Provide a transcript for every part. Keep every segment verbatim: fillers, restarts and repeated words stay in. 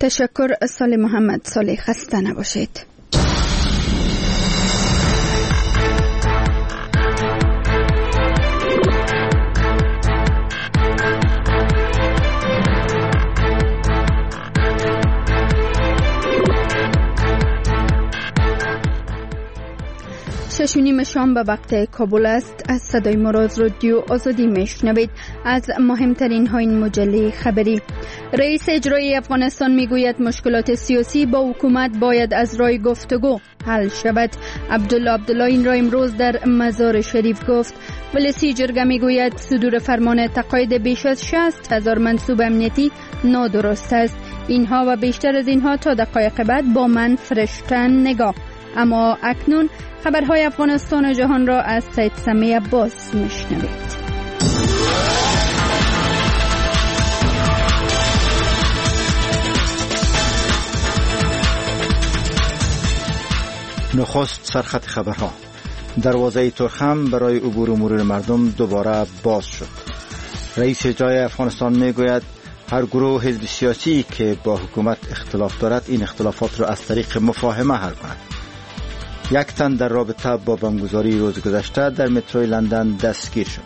تشکر. سال محمد سال خسته نباشید. شش و نیم شام به وقت کابل است. از صدای مراز رادیو آزادی میشنوید. از مهمترین های این مجله خبری: رئیس اجرایی افغانستان میگوید مشکلات سیاسی با حکومت باید از راه گفتگو حل شود. عبدالله عبدالله این را امروز در مزار شریف گفت. ولسی جرگه میگوید صدور فرمان تقاعد بیش از شصت هزار منصوب امنیتی نادرست است. اینها و بیشتر از اینها تا دقایق بعد با من فرشتن نگاه. اما اکنون خبرهای افغانستان و جهان را از سید سمی عباس میشنوید. نخست سرخط خبرها: دروازه ترخم برای عبور و مرور مردم دوباره باز شد. رئیس اجرایی افغانستان میگوید هر گروه حزب سیاسی که با حکومت اختلاف دارد این اختلافات را از طریق مفاهمه حل کند. یک تن در رابطه با بمبگذاری روز گذشته در متروی لندن دستگیر شد.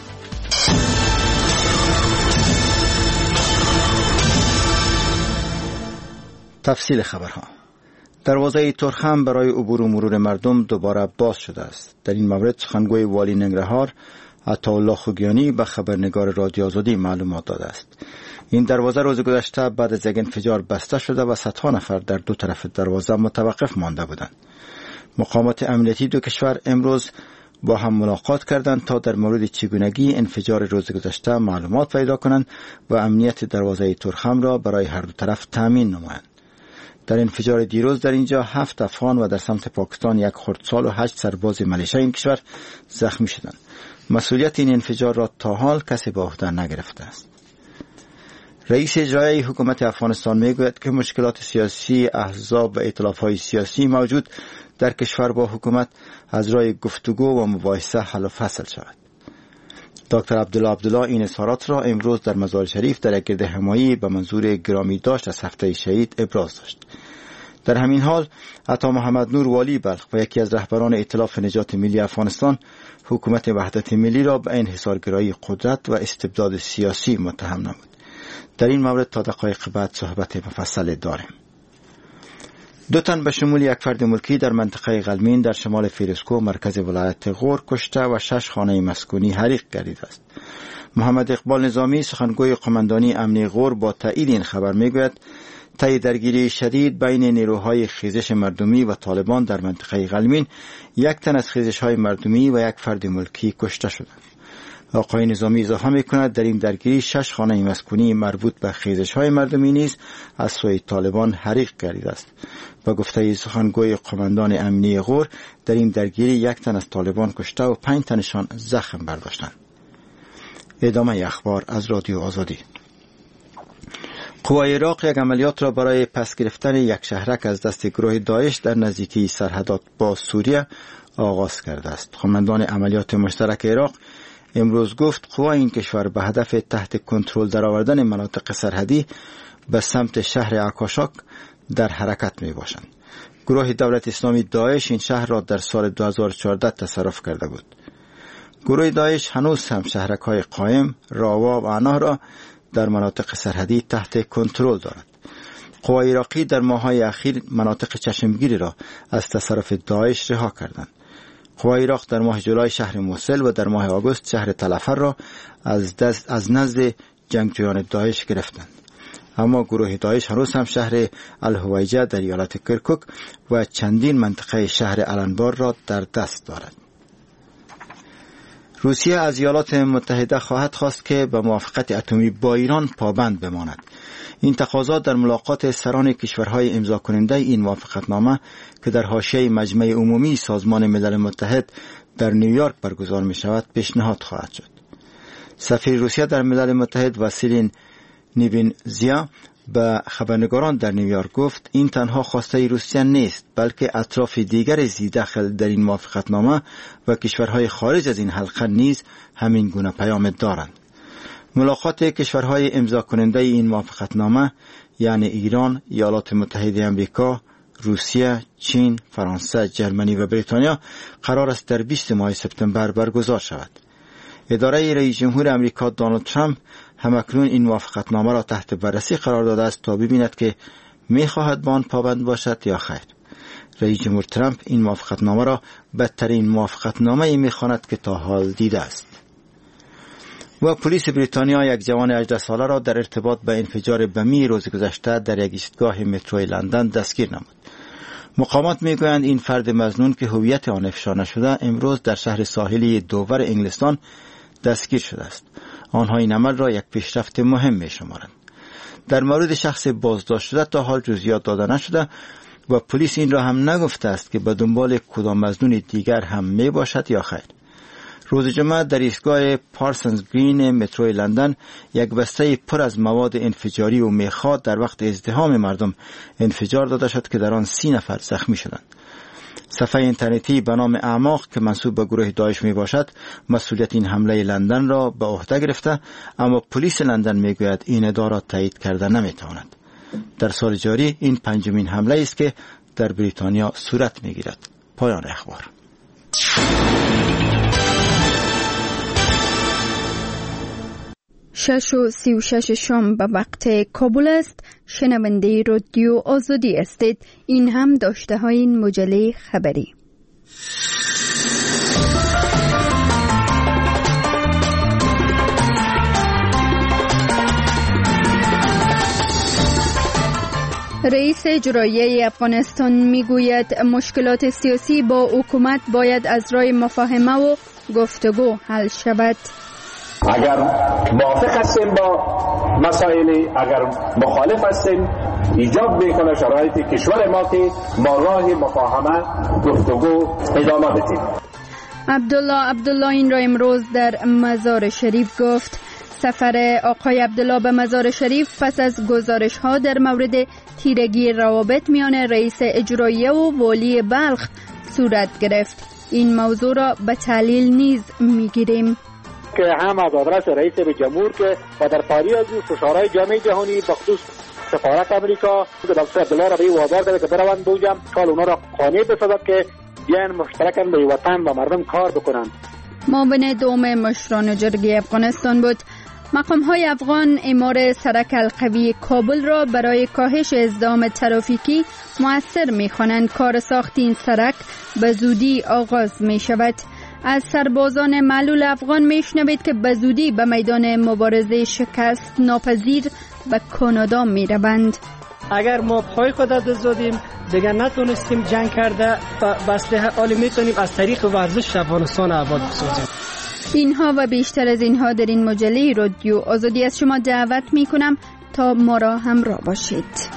تفصیل خبرها: دروازه ترخم برای عبور و مرور مردم دوباره باز شده است. در این مورد سخنگوی والی ننگرهار عطاالله خوگیانی به خبرنگار رادیو آزادی معلومات داده است. این دروازه روز گذشته بعد از یک انفجار بسته شده و صدها نفر در دو طرف دروازه متوقف مانده بودند. مقامات امنیتی دو کشور امروز با هم ملاقات کردند تا در مورد چگونگی انفجار روز گذشته معلومات پیدا کنند و امنیت دروازه ترخم را برای هر دو طرف تامین نمایند. در انفجار دیروز در اینجا هفت افغان و در سمت پاکستان یک خردسال و هشت سرباز ملیشه این کشور زخمی شدند. مسئولیت این انفجار را تا حال کسی به عهده نگرفته است. رئیس اجرایی حکومت افغانستان میگوید که مشکلات سیاسی، احزاب و ائتلاف‌های سیاسی موجود در کشور با حکومت از راه گفتگو و مباحثه حل و فصل شود. دکتر عبدالله عبدالله این اظهارات را امروز در مزار شریف در یک گرد همایی به منظور گرامی داشت از هفته شهید ابراز داشت. در همین حال عطا محمد نور والی بلخ و یکی از رهبران ائتلاف نجات ملی افغانستان حکومت وحدت ملی را به انحصارگرایی قدرت و استبداد سیاسی متهم نمود. در این مورد تا دقایق بعد صحبت مفصل داریم. دو تن به شمول یک فرد ملکی در منطقه غلمین در شمال فیروزکوه مرکز ولایت غور کشته و شش خانه مسکونی حریق گردیده است. محمد اقبال نظامی سخنگوی قماندانی امنی غور با تایید این خبر میگوید طی درگیری شدید بین نیروهای خیزش مردمی و طالبان در منطقه غلمین یک تن از خیزش‌های مردمی و یک فرد ملکی کشته شدند. آقای نظامی اضافه می‌کند در این درگیری شش خانه مسکونی مربوط به خیزش‌های مردمی نیز از سوی طالبان حریق گردیده است. با گفته سخنگوی قماندان امنی غور در این درگیری یک تن از طالبان کشته و پنج تنشان زخم برداشتند. ادامه اخبار از رادیو آزادی. قوای عراق یک عملیات را برای پس گرفتن یک شهرک از دست گروه داعش در نزدیکی سرحدات با سوریه آغاز کرده است. قماندان عملیات مشترک عراق امروز گفت قوای این کشور به هدف تحت کنترل درآوردن مناطق سرحدی به سمت شهر عکاشاک در حرکت می باشند. گروه دولت اسلامی داعش این شهر را در سال دو هزار و چهارده تصرف کرده بود. گروه داعش هنوز هم شهرک‌های قائم، راوا و عناه را در مناطق سرحدی تحت کنترل دارد. قوای عراقی در ماه‌های اخیر مناطق چشمگیری را از تصرف داعش رها کردند. قوای عراق در ماه جولای شهر موصل و در ماه آگوست شهر تلفر را از دست از نزد جنگجویان داعش گرفتند. اما گروه داعش هنوز هم شهر الهویجه در ایالت کرکوک و چندین منطقه شهر الانبار را در دست دارد. روسیه از ایالات متحده خواهد خواست که به موافقت اتمی با ایران پابند بماند. این تقاضا در ملاقات سران کشورهای امضا کننده این موافقتنامه که در حاشیه مجمع عمومی سازمان ملل متحد در نیویورک برگزار می شود پیشنهاد خواهد شد. سفیر روسیه در ملل متحد واسیلین نیوینزیا به خبرنگاران در نیویورک گفت این تنها خواسته روسیه نیست بلکه اطراف دیگر زیدخل در این موافقتنامه و کشورهای خارج از این حلقه نیز همین گونه پیام دارند. ملاقات کشورهای امضا کننده این موافقتنامه یعنی ایران، ایالات متحده آمریکا، روسیه، چین، فرانسه، جرمنی و بریتانیا قرار است در بیست ماه سپتامبر برگزار شود. اداره رئیس جمهور آمریکا دونالد ترامپ همکنون این موافقتنامه را تحت بررسی قرار داده است تا ببیند که می‌خواهد به آن پابند باشد یا خیر. رئیس جمهور ترامپ این موافقتنامه را بدترین موافقتنامه می‌خواند که تا حال دیده است. و پلیس بریتانیا یک جوان هجده ساله را در ارتباط به انفجار بمی روز گذشته در یک ایستگاه متروی لندن دستگیر نمود. مقامات میگویند این فرد مظنون که هویت آن افشا نشده امروز در شهر ساحلی دوور انگلستان دستگیر شده است. آنها این عمل را یک پیشرفت مهم می‌شمارند. در مورد شخص بازداشت شده تا حال جزئیات داده نشده و پلیس این را هم نگفته است که به دنبال کدام مظنون دیگر هم می باشد یا خیر. روز جمعه در ایستگاه پارسنز گرین متروی لندن یک بسته پر از مواد انفجاری و میخا در وقت ازدحام مردم انفجار داده شد که در آن سی نفر زخمی شدند. صفحه اینترنتی به نام اعماق که منسوب به گروه داعش می باشد مسئولیت این حمله لندن را به عهده گرفته، اما پلیس لندن می گوید این ادعا را تایید کرده نمی تواند. در سال جاری این پنجمین حمله است که در بریتانیا صورت می گیرد. پایان اخبار. شش و سی و شش شام به وقت کابل است. شنونده رادیو آزادی استید. این هم داشته های این مجله خبری. رئیس اجرایی افغانستان میگوید مشکلات سیاسی با حکومت باید از راه مفاهمه و گفتگو حل شود. اگر موافق هستیم با مسائل، اگر مخالف هستیم، ایجاب میکنه شرایط کشور ما که ما راه مفاهمه گفتگو ادامه بدیم. عبدالله عبدالله این را امروز در مزار شریف گفت. سفر آقای عبدالله به مزار شریف پس از گزارش ها در مورد تیرگی روابط میان رئیس اجرایی و والی بلخ صورت گرفت. این موضوع را به تحلیل نیز میگیریم که هم از آدرس رئیس جمهور که و در پاری از فشارهای جامعه جهانی بخصوص سفارت امریکا دکتر عبدالله را به وادار کرده که بروند بوجم حال اونا را قانع بسازد که بیان مشترکاً به وطن و مردم کار بکنند. معاون دوم مشران جرگه افغانستان بود. مقام های افغان اعمار سرک القوی کابل را برای کاهش ازدحام ترافیکی مؤثر می خوانند. کار ساخت این سرک به زودی آغاز می شود. از سربازان معلول افغان می شنوید که به زودی به میدان مبارزه شکست ناپذیر به کانادا می روند. اگر ما پای خود دادیم دیگر نتونستیم جنگ کرده و اسلحه عالی میتونیم از طریق ورزش افغانستان آباد بسازیم. اینها و بیشتر از اینها در این مجله رادیو آزادی از شما دعوت می کنم تا ما را همراه باشید.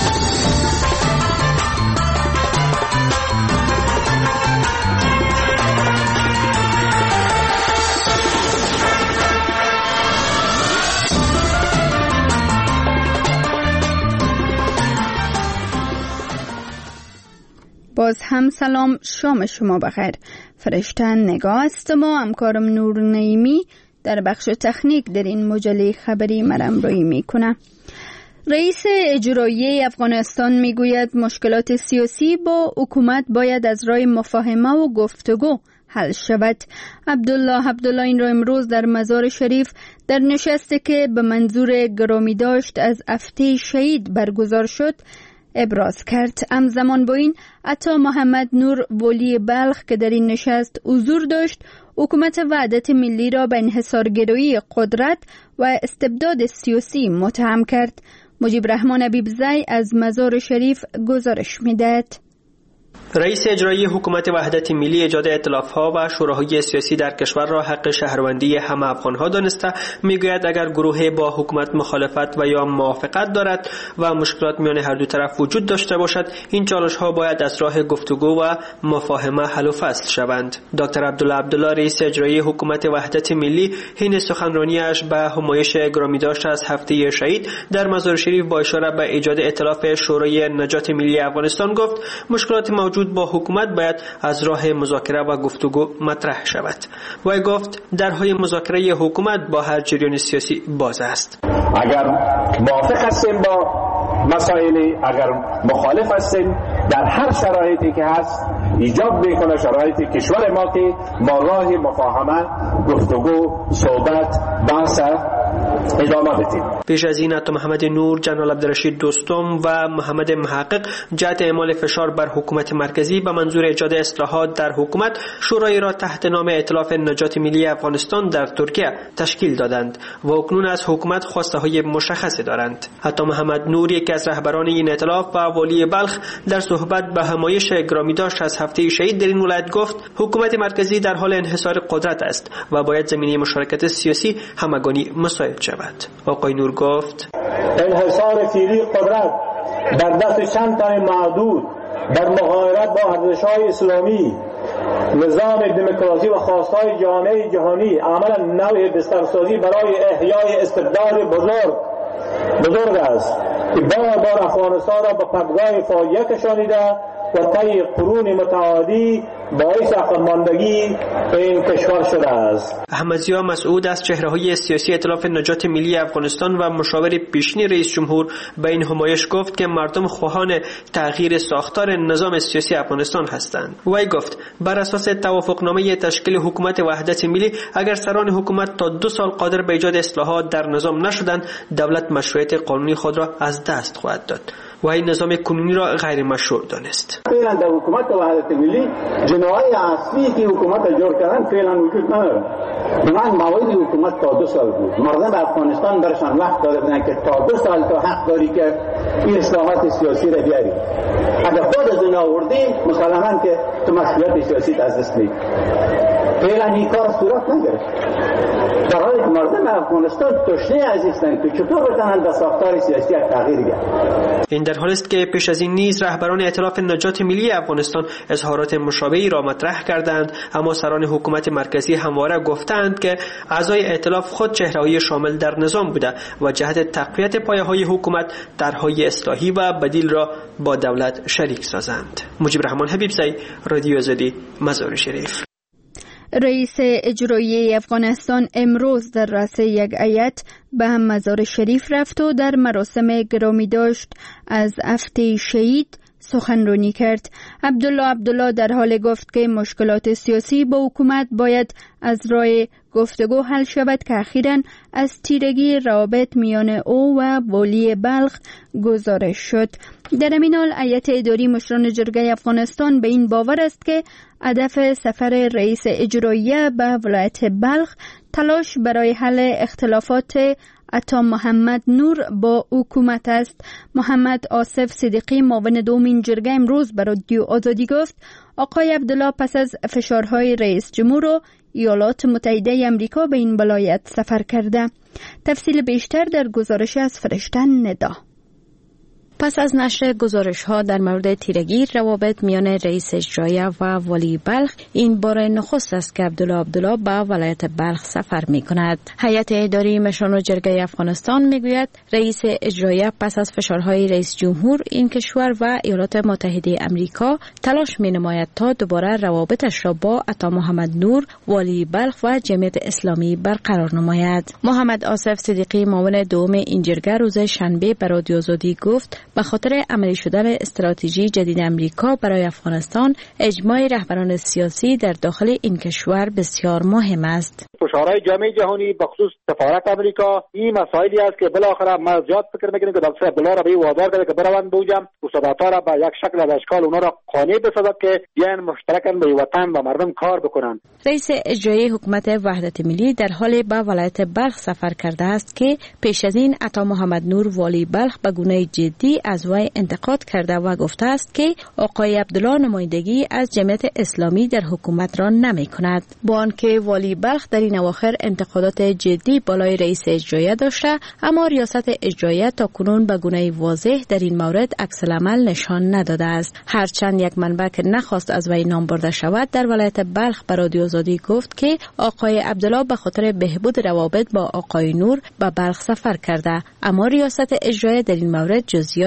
باز هم سلام، شام شما بخیر. فرشته نگاه است ما همکارم نور نعیمی در بخش تکنیک در این مجله خبری مرم روی میکنه. رئیس اجرایی افغانستان میگوید مشکلات سیاسی با حکومت باید از راه مفاهمه و گفتگو حل شود. عبدالله عبدالله این را امروز در مزار شریف در نشستی که به منظور گرامی داشت از هفته شهید برگزار شد ابراز کرد. همزمان با این عطا محمد نور والی بلخ که در این نشست حضور داشت حکومت وحدت ملی را به انحصارگرایی قدرت و استبداد سیاسی متهم کرد. مجیب رحمان حبیبزی از مزار شریف گزارش می‌دهد. رئیس اجرایی حکومت وحدت ملی ایجاد ائتلاف‌ها و شوراهای سیاسی در کشور را حق شهروندی همه افغان‌ها دانسته میگوید اگر گروهی با حکومت مخالفت و یا موافقت دارد و مشکلات میان هر دو طرف وجود داشته باشد این چالش‌ها باید از راه گفتگو و مفاهمه حل و فصل شوند. دکتر عبدالله عبدالله رئیس اجرایی حکومت وحدت ملی حین سخنرانیش به همایش گرامی داشت از هفته شهید در مزار شریف با اشاره به ایجاد ائتلاف شورای نجات ملی افغانستان گفت مشکلات موجود با حکومت باید از راه مذاکره و گفتگو مطرح شود. وی گفت درهای مذاکره حکومت با هر جریان سیاسی باز است. اگر موافق هستیم با مسائل اگر مخالف هستیم در هر شرایطی که هست ایجاب میکنه شرایط کشور ما که ما راه مفاهمه، گفتگو، صحبت، بحث ادامه بدیم. پیش از این عطا محمد نور، جنرال عبدالرشید دوستم و محمد محقق جهت اعمال فشار بر حکومت مرکزی به منظور ایجاد اصلاحات در حکومت شورای را تحت نام ائتلاف نجات ملی افغانستان در ترکیه تشکیل دادند و اکنون از حکومت خواسته های مشخصی دارند. عطا محمد نور، یکی از رهبران این ائتلاف و والی بلخ، در صحبت به همایش گرامی داشت از هفته شهید در این ولایت گفت حکومت مرکزی در حال انحصار قدرت است و باید زمینه مشارکت سیاسی همگانی مساعد شود. آقای نور گفت انحصار فعلی قدرت در دست چند تن معدود در مغایرت با ارزش‌های اسلامی، نظام دموکراسی و خواستهای جامعه جهانی عملا نوع بسترسازی برای احیای استبداد بزرگ بزرگ است که بار بار افغانستان را به پدگاه فاجعه کشانیده و طی قرون متعادی باعث عقب‌ماندگی این کشور شده است. احمد ضیا مسعود از چهره‌های سیاسی ائتلاف نجات ملی افغانستان و مشاور پیشین رئیس جمهور به این همایش گفت که مردم خواهان تغییر ساختار نظام سیاسی افغانستان هستند. وی گفت بر اساس توافقنامه تشکیل حکومت وحدت ملی اگر سران حکومت تا دو سال قادر به ایجاد اصلاحات در نظام نشدند، دولت مشروعیت قانونی خود را از دست خواهد داد و این نظام کنونی را غیر مشروع دانست. فعلا در حکومت وحدت ملی جناهای اصلی که حکومت جور کردن فعلا وجود نداره. من موعد حکومت تا دو سال بود. مردم افغانستان برشان وقت داده بودن که تا دو سال تو حق داری که این اصلاحات سیاسی را بیاری. اگر خود از این آوردی مسلماً که تو مسئولیت سیاسی از دست میدی. فعلا این کار صورت نگرفت. در حالی که مردم افغانستان تشنه عزیزند که چطور بتوانند به ساختار سیاسی تغییر دهند. این در حالی است که پیش از این نیز رهبران ائتلاف نجات ملی افغانستان اظهارات مشابهی را مطرح کردند، اما سران حکومت مرکزی همواره گفتند که اعضای ائتلاف خود چهره‌های شامل در نظام بوده و جهت تقویت پایه‌های حکومت طرح‌های اصلاحی و بدیل را با دولت شریک سازند. مجیب رحمان حبیبزی، رادیو آزادی، مزار شریف. رئیس اجرایی افغانستان امروز در رأس یک هیئت به مزار شریف رفت و در مراسم گرامی داشت از هفته شهید سخنرانی کرد. عبدالله عبدالله در حال گفت که مشکلات سیاسی با حکومت باید از راه گفتگو حل شود که اخیراً از تیرگی روابط میان او و والی بلخ گزارش شد. در همین حال هیئت اداری مشران جرگه افغانستان به این باور است که هدف سفر رئیس اجرایی به ولایت بلخ تلاش برای حل اختلافات عطا محمد نور با حکومت است. محمد آصف صدیقی معاون دومین جرگه امروز به رادیو آزادی گفت آقای عبدالله پس از فشارهای رئیس جمهور و ایالات متحده امریکا به این ولایت سفر کرده. تفصیل بیشتر در گزارش از فرشته ندا. پس از نشر گزارش‌ها در مورد تیرگی روابط میان رئیس اجرایی و والی بلخ، این بار نخست است که عبدالله عبدالله به ولایت بلخ سفر می‌کند. هیئت اداری مشران جرگه افغانستان می‌گوید رئیس اجرایی پس از فشارهای رئیس جمهور این کشور و ایالات متحده امریکا تلاش می‌نماید تا دوباره روابطش را با عطا محمد نور، والی بلخ و جمعیت اسلامی برقرار نماید. محمد آصف صدیقی معاون دوم این جرگه روز شنبه به رادیو آزادی گفت به خاطر عملی شدن استراتژی جدید امریکا برای افغانستان، اجماع رهبران سیاسی در داخل این کشور بسیار مهم است. فشارهای جامعه جهانی به خصوص سفارت امریکا این مسائلی است که بالاخره ما زیاد فکر میکنیم که دکتر عبدالله را به وادار کرده که بروند بوجم مصادفات را به یک شکل و اشکال اونا را قانع بسازد که بیان مشترکاً به وطن و مردم کار بکنند. رئیس اجرایی حکومت وحدت ملی در حال به ولایت بلخ سفر کرده است که پیش از این عطا محمد نور والی بلخ به گونه جدی از وی انتقاد کرده و گفته است که آقای عبدالله نمایندگی از جمعیت اسلامی در حکومت را نمی کند. با آنکه والی بلخ در این اواخر انتقادات جدی بالای رئیس اجرایی داشته، اما ریاست اجرایی تا کنون به گونه واضح در این مورد عکس العمل نشان نداده است. هرچند یک منبع که نخواست از وی نام برده شود در ولایت بلخ به رادیو آزادی گفت که آقای عبدالله به خاطر بهبود روابط با آقای نور به بلخ سفر کرده، اما ریاست اجرایی در این مورد جزئیات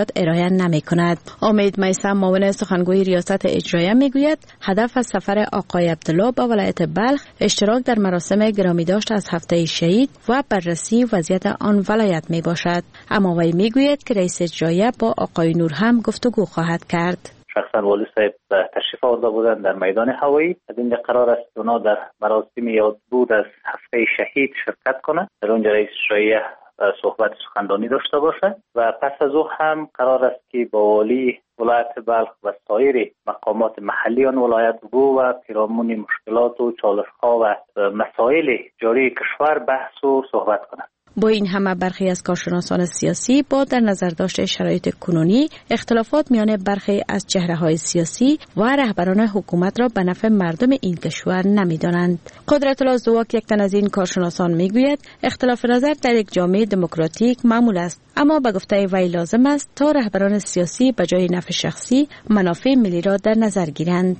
خدماتیات ارائه نمی کند. امید میثم معاون سخنگوی ریاست اجرایه می گوید هدف از سفر آقای عبدالله به ولایت بلخ اشتراک در مراسم گرامی داشت از هفته شهید و بررسی وضعیت آن ولایت می باشد. اما وی می گوید که رئیس اجرایه با آقای نور هم گفتگو خواهد کرد. شخصا والی صاحب تشریف آورده بودند در میدان هوایی. از اینجا قرار است اونا در مراسم یادبود از هفته شهید شرکت کنند. در اونجا رئیس اجرایه صحبت سخنرانی داشته باشه و پس از او هم قرار است که با والی ولایت بلخ و سایر مقامات محلی آن ولایت گو و پیرامون مشکلات و چالش‌ها و مسائل جاری کشور بحث و صحبت کنند. با این همه برخی از کارشناسان سیاسی با در نظر داشته شرایط کنونی اختلافات میان برخی از چهره‌های سیاسی و رهبران حکومت را به نفع مردم این کشور نمی‌دانند. قدرت الله زواک یک تن از این کارشناسان میگوید اختلاف نظر در یک جامعه دموکراتیک معمول است، اما به گفته وی لازم است تا رهبران سیاسی به جای نفع شخصی منافع ملی را در نظر گیرند.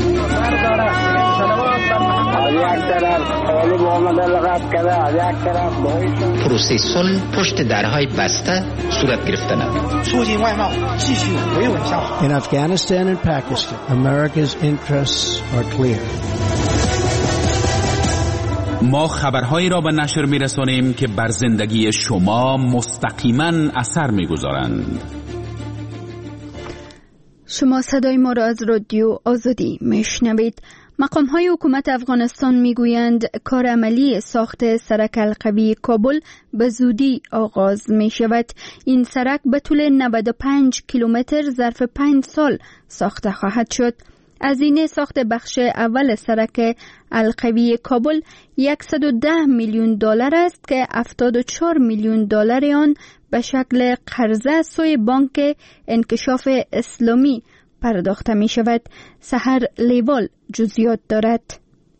پروسه صلح پشت درهای بسته صورت گرفته نبود. In Afghanistan and Pakistan, America's interests are clear. ما خبرهایی را به نشر می‌رسانیم که بر زندگی شما مستقیما اثر می‌گذارند. شما صدای ما را از رادیو آزادی میشنوید. مقام‌های حکومت افغانستان میگویند کار عملی ساخت سرک القوی کابل به زودی آغاز می شود. این سرک به طول نود و پنج کیلومتر ظرف پنج سال ساخته خواهد شد. هزینه ساخت بخش اول سرک القوی کابل صد و ده میلیون دلار است که هفتاد و چهار میلیون دلار آن به شکل قرضه سوی بانک انکشاف اسلامی پرداخته می شود. سحر لیوال جزئیات دارد.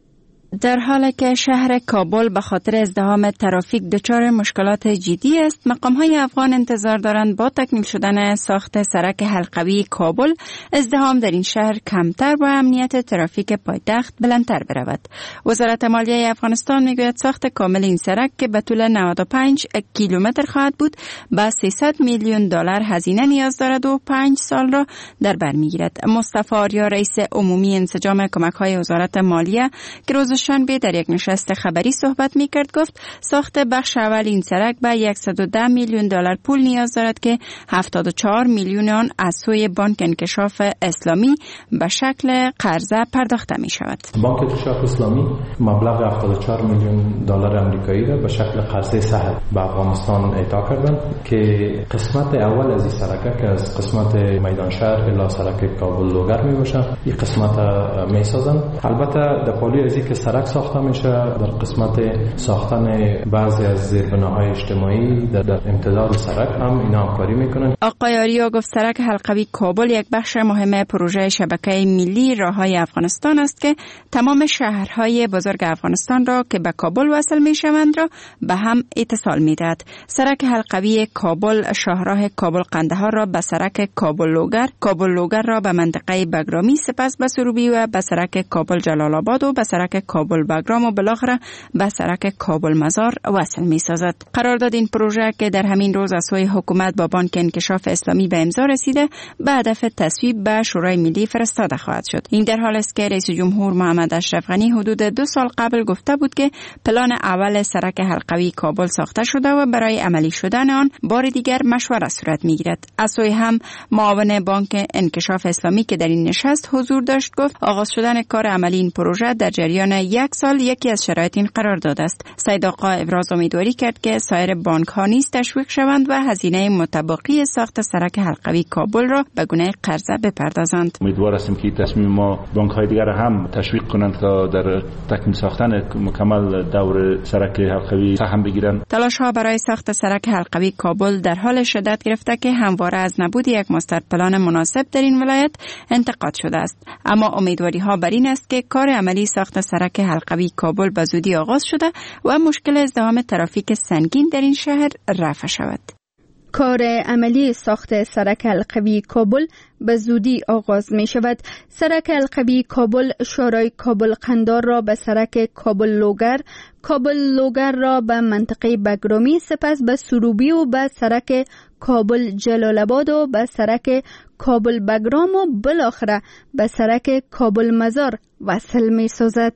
در حالی که شهر کابل به خاطر ازدحام ترافیک دچار مشکلات جدی است، مقام‌های افغان انتظار دارند با تکمیل شدن ساخت سرک حلقوی کابل ازدحام در این شهر کمتر و امنیت ترافیک پایتخت بلندتر برود. وزارت مالیه افغانستان میگوید ساخت کامل این سرک که به طول نود و پنج کیلومتر خواهد بود به سیصد میلیون دلار هزینه نیاز دارد و پنج سال را در بر میگیرد. مصطفی آریا رئیس عمومی انسجام کمک‌های وزارت مالیه که روز شنبه در یک نشست خبری صحبت می‌کرد گفت ساخت بخش اول این سرک به صد و ده میلیون دلار پول نیاز دارد که هفتاد و چهار میلیون آن از سوی بانک انکشاف اسلامی به شکل قرضه پرداخته می شود. بانک انکشاف اسلامی مبلغ هفتاد و چهار میلیون دلار آمریکایی را به شکل قرضه سهل به افغانستان اعطا کردند که قسمت اول از این سرک که از قسمت میدان شهر الی سرک کابل لوگر می باشه این قسمت می سازند. البته در پالی از که سرک ساخته میشه در قسمت ساختن بعضی از زیربناهای اجتماعی در, در امتداد سرک هم اینا همکاری میکنن. آقای آریا گفت سرک حلقوی کابل یک بخش مهم پروژه شبکه ملی راههای افغانستان است که تمام شهرهای بزرگ افغانستان را که به کابل وصل میشوند را به هم اتصال میدهد. سرک حلقوی کابل شاهراه کابل قندهار را به سرک کابل لوگر، کابل لوگر را به منطقه بگرامی، سپس به سروبی و به سرک کابل جلال آباد و به سرک کابل بگرام و بالاخره به سرک کابل مزار وصل می سازد. قرارداد این پروژه که در همین روز از سوی حکومت با بانک انکشاف اسلامی به امضا رسیده به هدف تصویب به شورای ملی فرستاده خواهد شد. این در حالی است که رئیس جمهور محمد اشرف غنی حدود دو سال قبل گفته بود که پلان اول سرک حلقوی کابل ساخته شده و برای عملی شدن آن بار دیگر مشوره صورت می گیرد. از سوی هم معاون بانک انکشاف اسلامی که در این نشست حضور داشت گفت آغاز شدن کار عملی این پروژه در جریان یک سال یکی از شرایط این قرارداد است. سید آقا ابراز امیدواری کرد که سایر بانک ها نیز تشویق شوند و هزینه متبقی ساخت سرک حلقوی کابل را به گونه قرضه بپردازند. امیدوار هستیم که تصمیم ما بانک های دیگر هم تشویق کنند تا در تکمیل ساختن مکمل دور سرک حلقوی سهم بگیرند. تلاش ها برای ساخت سرک حلقوی کابل در حال شدت گرفته که همواره از نبود یک ماستر پلان مناسب در این ولایت انتقاد شده است. اما امیدواری ها بر این است که کار عملی ساخت سرک حلقوی کابل به زودی آغاز شده و مشکل ازدحام ترافیک سنگین در این شهر رفع شود. کار عملی ساخت سرک القوی کابل به زودی آغاز می شود. سرک القوی کابل شورای کابل قندار را به سرک کابل لوگر، کابل لوگر را به منطقه بگرامی، سپس به سروبی و به سرک کابل جلال آباد و به سرک کابل بگرام و بالاخره به سرک کابل مزار وصل می سازد.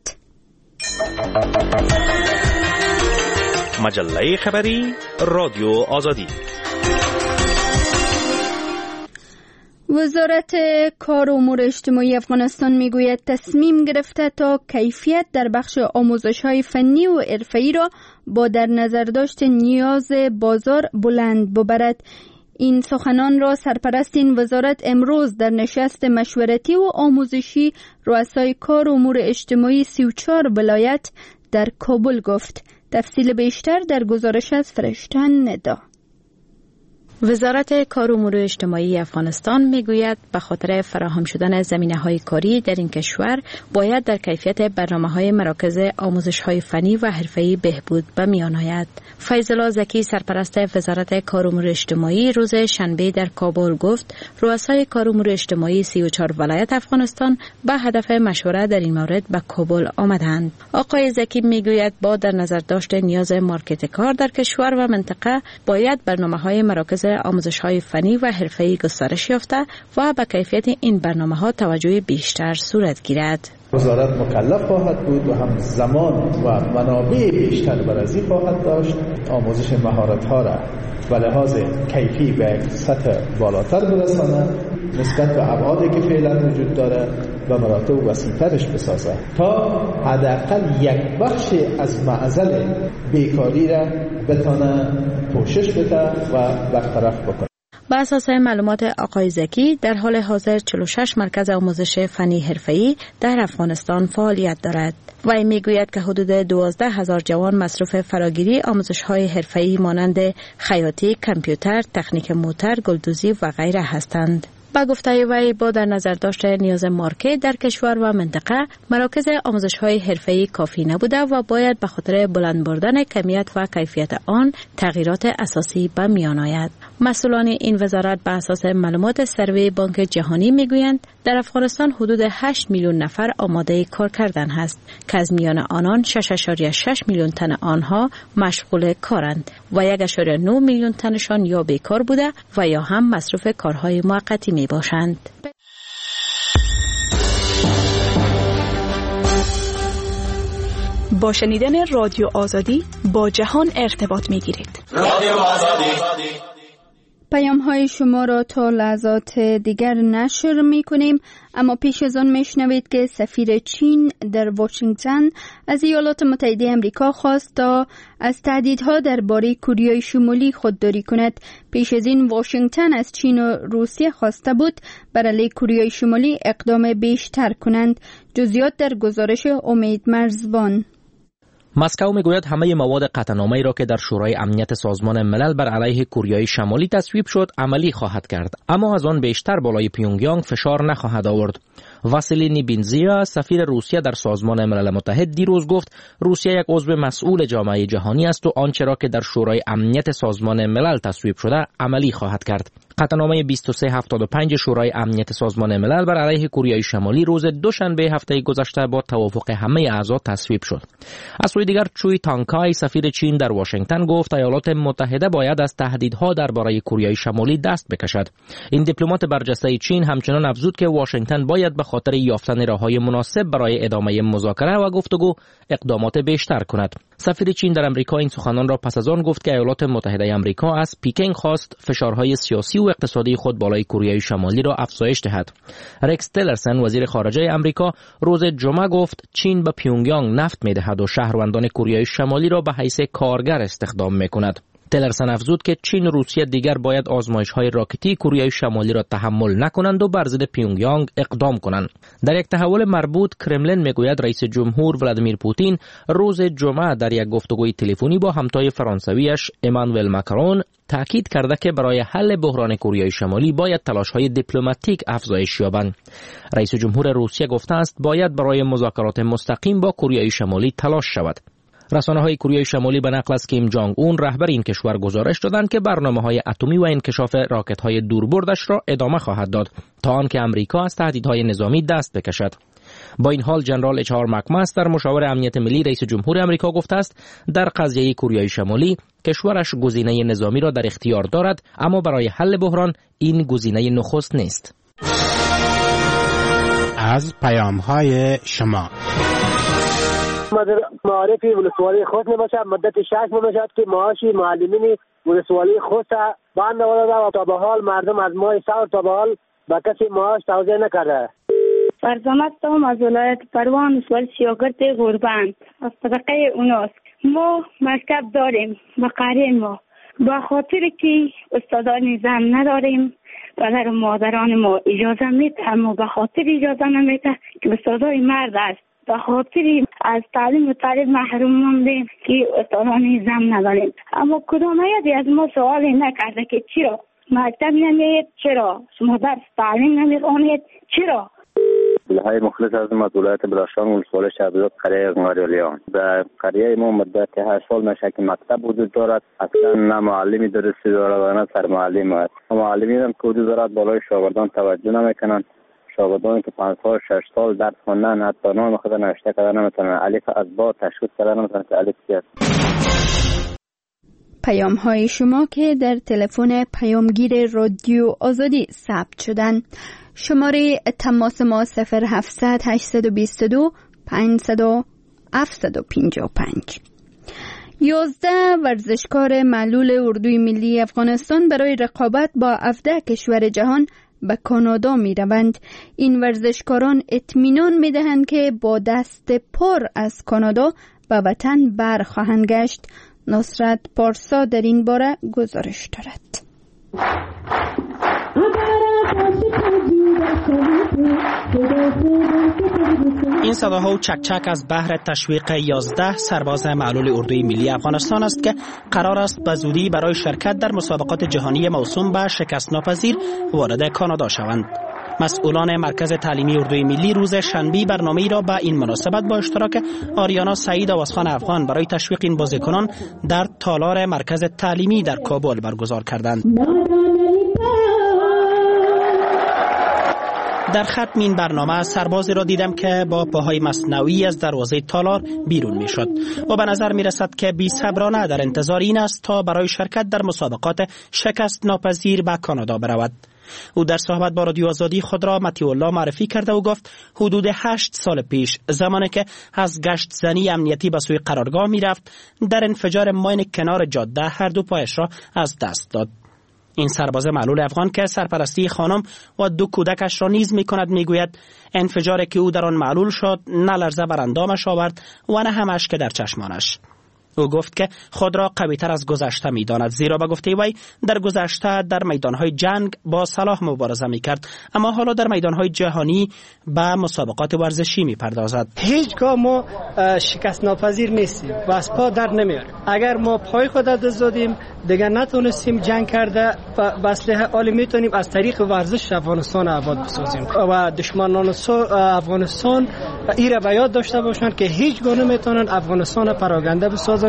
مجله خبری رادیو آزادی. وزارت کار و امور اجتماعی افغانستان میگوید تصمیم گرفته تا کیفیت در بخش آموزش‌های فنی و حرفه‌ای را با در نظر داشت نیاز بازار بلند ببرد. این سخنان را سرپرست این وزارت امروز در نشست مشورتی و آموزشی رؤسای کار و امور اجتماعی سی و چهار ولایت در کابل گفت. تفصیل بیشتر در گزارش از فرشته ندا. وزارت کار و امور اجتماعی افغانستان میگوید به خاطر فراهم شدن زمینه‌های کاری در این کشور باید در کیفیت برنامه‌های مراکز آموزش‌های فنی و حرفه‌ای بهبود به میان آید. فیض الله زکی سرپرست وزارت کار و امور اجتماعی روز شنبه در کابل گفت رؤسای کار و امور اجتماعی سی و چهار ولایت افغانستان به هدف مشورت در این مورد به کابل آمدند. آقای زکی میگوید با در نظر داشت نیاز مارکت کار در کشور و منطقه باید برنامه‌های مراکز آموزش‌های فنی و حرفه‌ای گسترش یافته و به کیفیت این برنامه‌ها توجه بیشتر صورت گیرد. وزارت مکلف خواهد بود و هم زمان و منابع بیشتر بررسی خواهد داشت آموزش مهارت‌ها را به لحاظ کیفی به سطح بالاتر برساند، نسبت به ابعادی که فعلا وجود داره و مراتب وسیع‌ترش بسازد تا حداقل یک بخش از معضل بیکاری را بتونه پوشش بده و برطرف بکنه. بر اساس معلومات آقای زکی در حال حاضر چهل و شش مرکز آموزش فنی حرفه‌ای در افغانستان فعالیت دارد. وی میگوید که حدود دوازده هزار جوان مصروف فراگیری آموزش‌های حرفه‌ای مانند خیاطی، کامپیوتر، تکنیک موتور، گلدوزی و غیره هستند. با گفته وی با در نظر داشت نیاز مارکت در کشور و منطقه مراکز آموزش‌های حرفه‌ای کافی نبوده و باید به خاطر بلند بردن کمیت و کیفیت آن تغییرات اساسی به میان آید. مسئولان این وزارت به اساس معلومات سروی بانک جهانی میگویند در افغانستان حدود هشت میلیون نفر آماده کار کردن هست که از میان آنان شش ممیز شش میلیون تن آنها مشغول کارند و یک ممیز نه میلیون تنشان یا بیکار بوده و یا هم مصروف کارهای موقتی می باشند. با شنیدن رادیو آزادی با جهان ارتباط می گیرید. رادیو آزادی. پیام های شما را تا لحظات دیگر نشر می کنیم، اما پیش از آن می شنوید که سفیر چین در واشنگتن از ایالات متحده آمریکا خواست تا از تهدیدها درباره کره شمالی خودداری کند. پیش از این واشنگتن از چین و روسیه خواسته بود بر علیه کره شمالی اقدام بیشتر کنند. جزئیات در گزارش امید مرزبان. مسکو میگوید همه مواد قطعنامه‌ای را که در شورای امنیت سازمان ملل بر علیه کره شمالی تصویب شد عملی خواهد کرد، اما از آن بیشتر بالای پیونگیانگ فشار نخواهد آورد. واسیلی بینزیا سفیر روسیه در سازمان ملل متحد دیروز گفت روسیه یک عضو مسئول جامعه جهانی است و آنچه را که در شورای امنیت سازمان ملل تصویب شده عملی خواهد کرد. قطعنامه بیست و سه هفتاد و پنج شورای امنیت سازمان ملل بر علیه کره شمالی روز دوشنبه هفته گذشته با توافق همه اعضا تصویب شد. از سوی دیگر چوی تانکای سفیر چین در واشنگتن گفت ایالات متحده باید از تهدیدها درباره کره شمالی دست بکشد. این دیپلمات برجسته چین همچنان افزود که واشنگتن باید به خاطر یافتن راههای مناسب برای ادامه مذاکره و گفتگو اقدامات بیشتر کند. سفیر چین در آمریکا این سخنان را پس از آن گفت که ایالات متحده آمریکا از پکین خواست فشارهای سیاسی و اقتصادی خود بالای کره شمالی را افزایش دهد. رکس تیلرسن وزیر خارجه آمریکا روز جمعه گفت چین به پیونگیانگ نفت می‌دهد و شهروندان کره شمالی را به حیث کارگر استخدام می‌کند. تیلرسن افزود که چین و روسیه دیگر باید آزمایش‌های راکتی کره شمالی را تحمل نکنند و بر ضد پیونگیانگ اقدام کنند. در یک تحول مربوط کرملین میگوید رئیس جمهور ولادیمیر پوتین روز جمعه در یک گفتگوی تلفنی با همتای فرانسویش امانوئل ماکرون تاکید کرده که برای حل بحران کره شمالی باید تلاش‌های دیپلماتیک افزایش یابند. رئیس جمهور روسیه گفته است باید برای مذاکرات مستقیم با کره شمالی تلاش شود. رسانه‌های کره شمالی به نقل از کیم جانگ اون رهبر این کشور گزارش دادند که برنامه‌های اتمی و انکشاف راکت‌های دوربردش را ادامه خواهد داد تا آنکه امریکا از تهدیدهای نظامی دست بکشد. با این حال جنرال اچ آر مکمستر مشاور امنیت ملی رئیس جمهور آمریکا گفته است در قضیه کره شمالی کشورش گزینه نظامی را در اختیار دارد، اما برای حل بحران این گزینه نخست نیست. از پیام‌های شما معارفی ولسوالی خود نباشد، مدت شش ماه باشد که معاشی معلمین ولسوالی خود بند آورده و تا به حال مردم از ماه سال تا به حال به کسی معاش توزیع نکرده. فرزانت تام از ولایت پروان ولسوالی سیاگرد غربند از طبقه اوناست. ما مکتب داریم و قریه ما به خاطر که استادان زن نداریم پدر و مادران ما اجازه میده، اما به خاطر اجازه نمیده که استادای مرد است، به خاطر از تعلیم و تعلیم محروم موندیم که استادان زن نداریم. اما کدام یکی از ما سوالی نکرده که چرا مکتب نمیید، چرا شما درس تعلیم نمیخوانید، چرا؟ های مخلص از ما ولایت بدخشان ولسوالی شهرزاد قریه قنگاریالیان. در قریه ما مدت هشت سال میشه که مکتب وجود دارد، اصلا نه معلمی درستی دارد و نه سرمعلم است. معلمین هم که وجود دارد بالای شاگردان توجه نمیکنند. شاگردانی که پنج سال شش سال درس خواندن حتی نام خود نوشته کردن نمیتونن، الف از با تشخیص کردن نمیتونن که الف چی است. پیام های شما که در تلفن پیامگیر رادیو آزادی ثبت شدن. شماره تماس ما صفر هفتصد هشتصد و بیست و دو پانصد و هفتصد و پنجاه و پنج. یازده ورزشکار معلول اردوی ملی افغانستان برای رقابت با هفده کشور جهان به کانادا می روند. این ورزشکاران اطمینان می دهند که با دست پر از کانادا به وطن بر خواهند گشت. نصرت پارسا در این باره گزارش دارد. این صداها و چکچک از بحر تشویق یازده سرباز معلول اردوی ملی افغانستان است که قرار است به زودی برای شرکت در مسابقات جهانی موسوم به شکست ناپذیر وارد کانادا شوند. مسئولان مرکز تعلیمی اردوی ملی روز شنبه برنامه‌ای را به این مناسبت با اشتراک آریانا سعید آوازخان افغان برای تشویق این بازیکنان در تالار مرکز تعلیمی در کابل برگزار کردند. در ختم این برنامه سربازی را دیدم که با پاهای مصنوعی از دروازه تالار بیرون می شد و به نظر می رسد که بی صبرانه در انتظار این است تا برای شرکت در مسابقات شکست ناپذیر به کانادا برود. او در صحبت با رادیو آزادی خود را مطیع الله معرفی کرده و گفت حدود هشت سال پیش زمانی که از گشت زنی امنیتی به سوی قرارگاه می رفت در انفجار ماین کنار جاده هر دو پایش را از دست داد. این سرباز معلول افغان که سرپرستی خانم و دو کودکش را نیز می کند می گوید انفجاری که او در آن معلول شد نه لرزه بر اندامش آورد و نه هم اشک در چشمانش. او گفت که خود را قوی تر از گذشته می داند، زیرا به گفته وی در گذشته در میدانهای جنگ با سلاح مبارزه می کرد، اما حالا در میدانهای جهانی به مسابقات ورزشی می پردازد. هیچگاه ما شکست ناپذیر نیستیم و از پا در نمیاریم. اگر ما پای خود دادیم دیگر نتونستیم جنگ کرده و اسلحه عالی میتونیم از طریق ورزش افغانستان آباد بسازیم و دشمنان افغانستان ایره به یاد داشته باشند که هیچ گونه میتونن افغانستان پراگنده بسازن.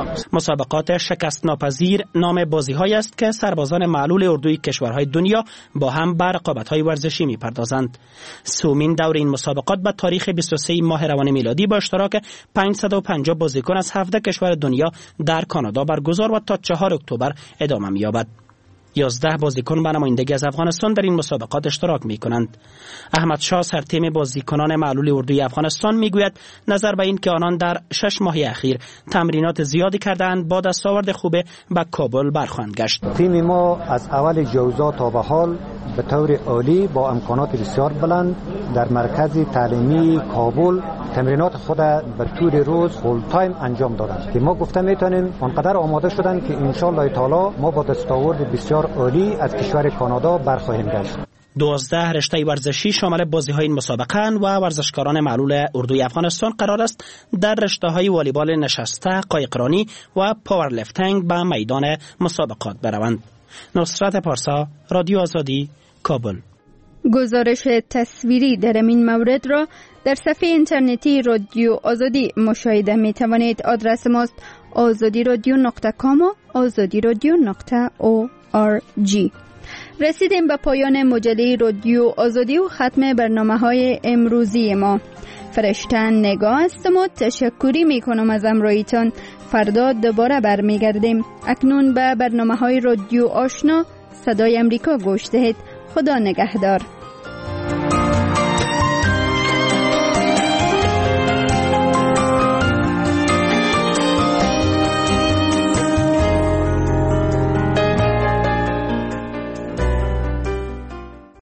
مسابقات شکست ناپذیر نام بازی‌هایی است که سربازان معلول اردوی کشورهای دنیا با هم به رقابت‌های ورزشی می‌پردازند. سومین دور این مسابقات به تاریخ بیست و سه ماه روان میلادی با اشتراک پانصد و پنجاه بازیکن از هفده کشور دنیا در کانادا برگزار و تا چهارم اکتبر ادامه می‌یابد. یازده بازیکن به نمایندگی از افغانستان در این مسابقات اشتراک می کنند. احمد شاه سرتیم بازیکنان معلول اردوی افغانستان می گوید نظر به این که آنان در شش ماه اخیر تمرینات زیادی کردند با دستاورد خوب به کابل برخواهند گشت. تیم ما از اول جوزا تا به حال به طور عالی با امکانات بسیار بلند در مرکز تعلیمی کابل تمرینات خود به طور روز فول تایم انجام دادند که ما گفته میتونیم آنقدر آماده شدند که ان شاء الله تعالی ما با دستاورد بسیار عالی از کشور کانادا برخواهیم گشت. دوازده رشته ورزشی شامل بازی‌های این مسابقه و ورزشکاران معلول اردوی افغانستان قرار است در رشته‌های والیبال نشسته، قایقرانی و پاورلیفتینگ به میدان مسابقات بروند. نصرت پارسا، رادیو آزادی، کابل. گزارش تصویری در این مورد را در صفحه اینترنتی رادیو آزادی مشاهده می توانید. آدرس ماست آزادی رادیو نقطه کام و آزادی رادیو نقطه او آر جی. رسیدیم به پایان مجله رادیو آزادی و ختم برنامه های امروزی ما. فرشته نگاه هستم و تشکری می کنم از همراهیتان. فردا دوباره برمیگردیم. اکنون به برنامه های رادیو آشنا صدای امریکا گوش دهید. خدا نگهدار.